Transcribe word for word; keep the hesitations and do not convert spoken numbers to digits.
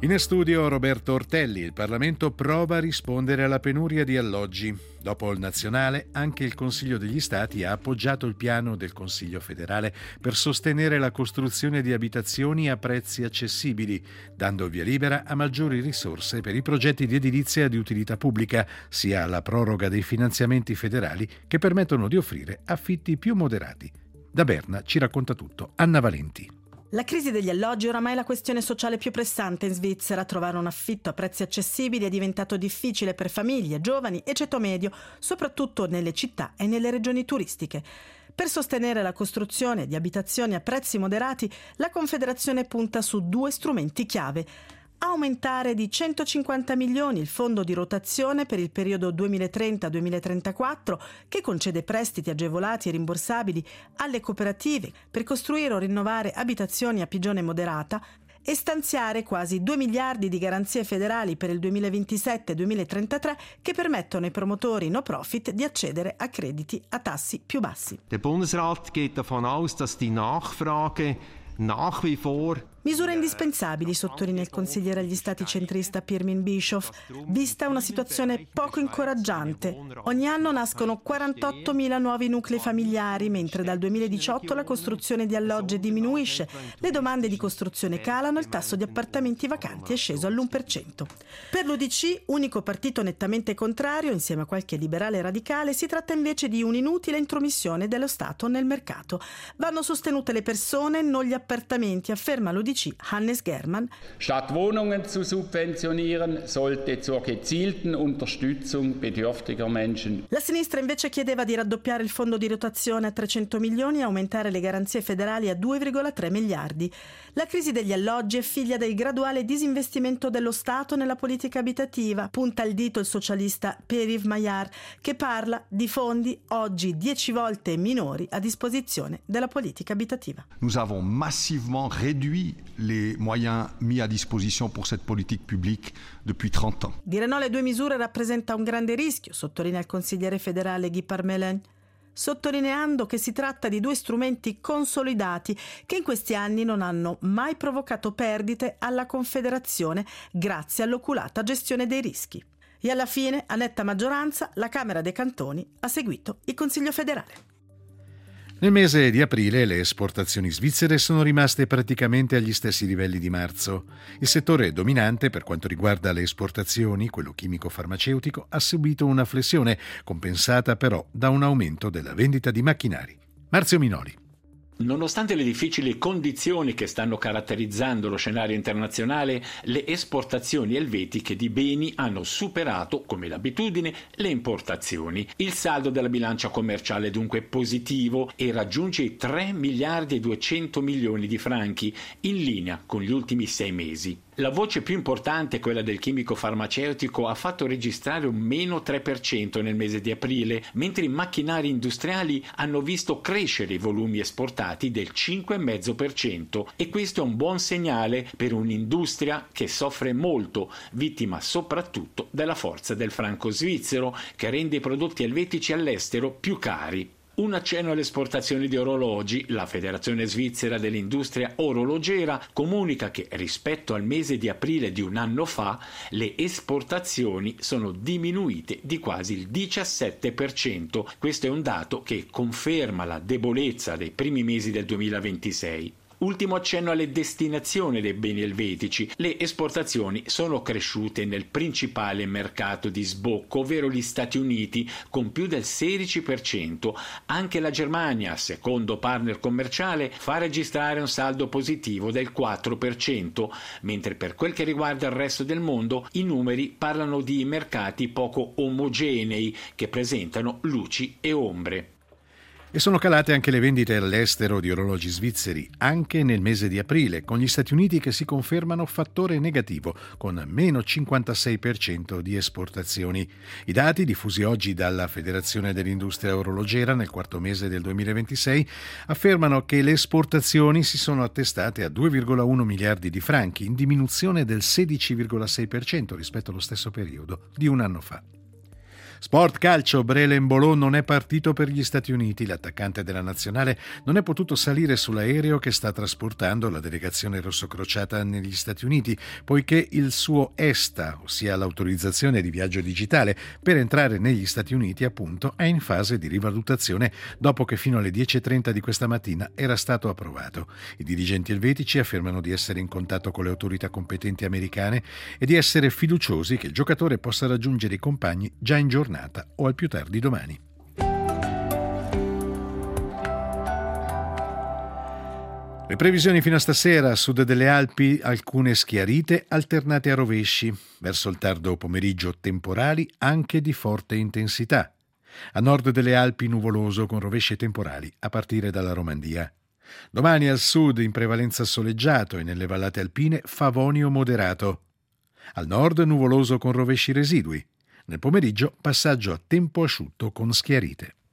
In studio Roberto Ortelli. Il Parlamento prova a rispondere alla penuria di alloggi. Dopo il nazionale, anche il Consiglio degli Stati ha appoggiato il piano del Consiglio federale per sostenere la costruzione di abitazioni a prezzi accessibili, dando via libera a maggiori risorse per i progetti di edilizia di utilità pubblica, sia alla proroga dei finanziamenti federali che permettono di offrire affitti più moderati. Da Berna ci racconta tutto Anna Valenti. La crisi degli alloggi è oramai la questione sociale più pressante in Svizzera. Trovare un affitto a prezzi accessibili è diventato difficile per famiglie, giovani e ceto medio, soprattutto nelle città e nelle regioni turistiche. Per sostenere la costruzione di abitazioni a prezzi moderati, la Confederazione punta su due strumenti chiave. Aumentare di centocinquanta milioni il fondo di rotazione per il periodo duemilatrenta duemilatrentaquattro, che concede prestiti agevolati e rimborsabili alle cooperative per costruire o rinnovare abitazioni a pigione moderata, e stanziare quasi due miliardi di garanzie federali per il duemilaventisette duemilatrentatré che permettono ai promotori no profit di accedere a crediti a tassi più bassi. Der Bundesrat geht davon aus, dass die Nachfrage nach wie vor. Misure indispensabili, sottolinea il consigliere agli stati centrista Pirmin Bischoff, vista una situazione poco incoraggiante. Ogni anno nascono quarantottomila nuovi nuclei familiari, mentre dal duemiladiciotto la costruzione di alloggi diminuisce, le domande di costruzione calano e il tasso di appartamenti vacanti è sceso all'uno per cento. Per l'U D C, unico partito nettamente contrario, insieme a qualche liberale radicale, si tratta invece di un'inutile intromissione dello Stato nel mercato. Vanno sostenute le persone, non gli appartamenti, afferma l'U D C Hannes Germann. Statt Wohnungen zu subventionieren, sollte zur gezielten Unterstützung bedürftiger Menschen. La sinistra invece chiedeva di raddoppiare il fondo di rotazione a trecento milioni e aumentare le garanzie federali a due virgola tre miliardi. La crisi degli alloggi è figlia del graduale disinvestimento dello Stato nella politica abitativa, punta il dito il socialista Per-Yves Maillard, che parla di fondi oggi dieci volte minori a disposizione della politica abitativa. Nous avons massivement réduit les moyens mis à disposition pour cette politique publique depuis trente ans. Dire no alle due misure rappresenta un grande rischio, sottolinea il consigliere federale Guy Parmelin, sottolineando che si tratta di due strumenti consolidati che in questi anni non hanno mai provocato perdite alla Confederazione grazie all'oculata gestione dei rischi. E alla fine, a netta maggioranza, la Camera dei Cantoni ha seguito il Consiglio federale. Nel mese di aprile le esportazioni svizzere sono rimaste praticamente agli stessi livelli di marzo. Il settore dominante per quanto riguarda le esportazioni, quello chimico-farmaceutico, ha subito una flessione, compensata però da un aumento della vendita di macchinari. Marzio Minoli. Nonostante le difficili condizioni che stanno caratterizzando lo scenario internazionale, le esportazioni elvetiche di beni hanno superato, come l'abitudine, le importazioni. Il saldo della bilancia commerciale è dunque positivo e raggiunge i tre miliardi e duecento milioni di franchi, in linea con gli ultimi sei mesi. La voce più importante, quella del chimico farmaceutico, ha fatto registrare un meno tre per cento nel mese di aprile, mentre i macchinari industriali hanno visto crescere i volumi esportati del cinque virgola cinque per cento, e questo è un buon segnale per un'industria che soffre molto, vittima soprattutto della forza del franco svizzero, che rende i prodotti elvetici all'estero più cari. Un accenno alle esportazioni di orologi. La Federazione Svizzera dell'Industria Orologera comunica che rispetto al mese di aprile di un anno fa le esportazioni sono diminuite di quasi il diciassette per cento. Questo è un dato che conferma la debolezza dei primi mesi del duemilaventisei. Ultimo accenno alle destinazioni dei beni elvetici. Le esportazioni sono cresciute nel principale mercato di sbocco, ovvero gli Stati Uniti, con più del sedici per cento. Anche la Germania, secondo partner commerciale, fa registrare un saldo positivo del quattro per cento, mentre per quel che riguarda il resto del mondo i numeri parlano di mercati poco omogenei che presentano luci e ombre. E sono calate anche le vendite all'estero di orologi svizzeri, anche nel mese di aprile, con gli Stati Uniti che si confermano fattore negativo, con meno cinquantasei per cento di esportazioni. I dati, diffusi oggi dalla Federazione dell'Industria Orologera nel quarto mese del duemilaventisei, affermano che le esportazioni si sono attestate a due virgola uno miliardi di franchi, in diminuzione del sedici virgola sei per cento rispetto allo stesso periodo di un anno fa. Sport calcio, Brele Embolo non è partito per gli Stati Uniti. L'attaccante della nazionale non è potuto salire sull'aereo che sta trasportando la delegazione rossocrociata negli Stati Uniti, poiché il suo ESTA, ossia l'autorizzazione di viaggio digitale per entrare negli Stati Uniti, appunto, è in fase di rivalutazione dopo che fino alle dieci e trenta di questa mattina era stato approvato. I dirigenti elvetici affermano di essere in contatto con le autorità competenti americane e di essere fiduciosi che il giocatore possa raggiungere i compagni già in giornata o al più tardi domani. Le previsioni fino a stasera: a sud delle Alpi alcune schiarite alternate a rovesci, verso il tardo pomeriggio temporali anche di forte intensità. A nord delle Alpi nuvoloso con rovesci e temporali a partire dalla Romandia. Domani al sud in prevalenza soleggiato e nelle vallate alpine favonio moderato. Al nord nuvoloso con rovesci residui. Nel pomeriggio passaggio a tempo asciutto con schiarite.